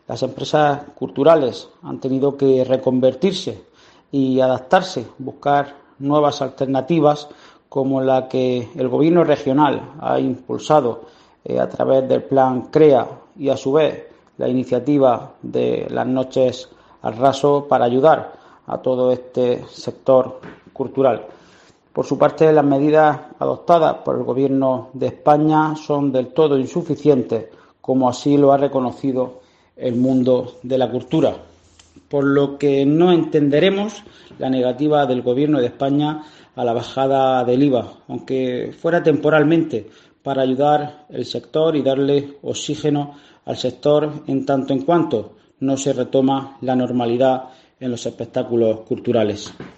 Las empresas culturales han tenido que reconvertirse y adaptarse, buscar nuevas alternativas como la que el Gobierno regional ha impulsado a través del plan CREA y a su vez la iniciativa de las noches al raso para ayudar a todo este sector cultural. Por su parte, las medidas adoptadas por el Gobierno de España son del todo insuficientes, como así lo ha reconocido el mundo de la cultura, por lo que no entenderemos la negativa del Gobierno de España a la bajada del IVA, aunque fuera temporalmente, para ayudar al sector y darle oxígeno al sector en tanto en cuanto no se retoma la normalidad en los espectáculos culturales.